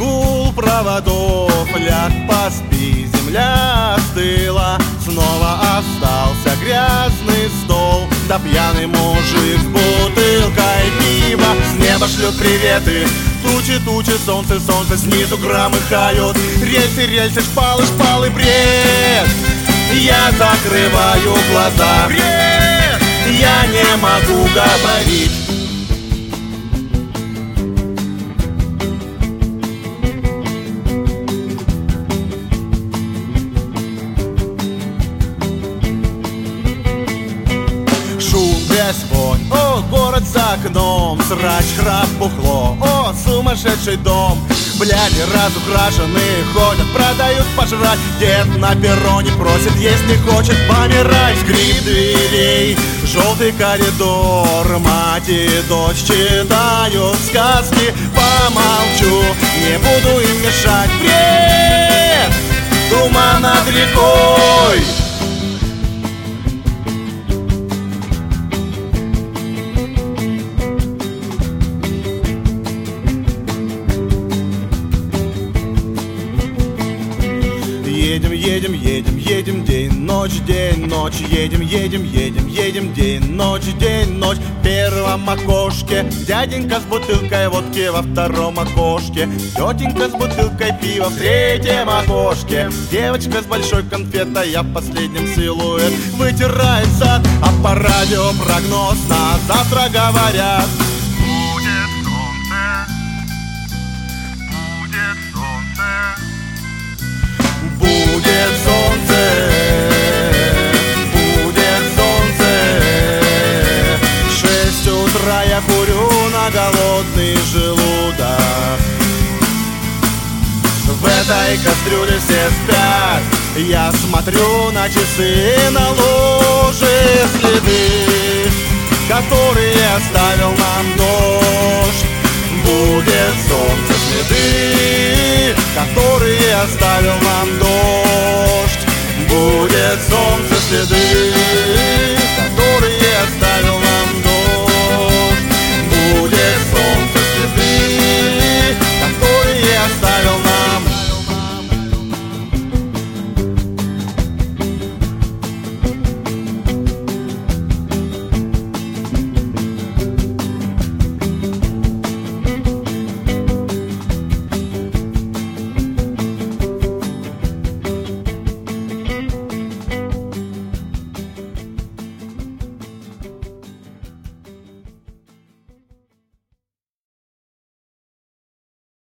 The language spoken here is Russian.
гул проводов, ляг, поспи, земля остыла. Снова остался грязный стол, да пьяный мужик с бутылкой пива. С неба шлют приветы тучи, тучи, солнце, солнце, снизу громыхают рельсы, рельсы, шпалы, шпалы, бред. Я закрываю глаза, бред. Я не могу говорить. Вонь, о, город за окном, срач, храп, бухло, о, сумасшедший дом. Бляди разукрашенные ходят, продают пожрать. Дед на перроне просит, если хочет помирать. Скрип дверей, желтый коридор, мать и дочь читают сказки. Помолчу, не буду им мешать. Бред, туман над рекой. Едем, едем, едем, едем, день, ночь, едем, едем, едем, едем, день, ночь, в первом окошке дяденька с бутылкой водки, во втором окошке тетенька с бутылкой пива, в третьем окошке девочка с большой конфетой, а в последнем силуэт вытирается. А по радио прогноз на завтра говорят: будет солнце, будет солнце. Будет солнце, будет солнце. 6 утра я курю на голодный желудок. В этой кастрюле все спят. Я смотрю на часы, на луже следы, которые оставил нам дождь. Будет солнце, следы, которые оставил нам дождь. Будет солнце, следы.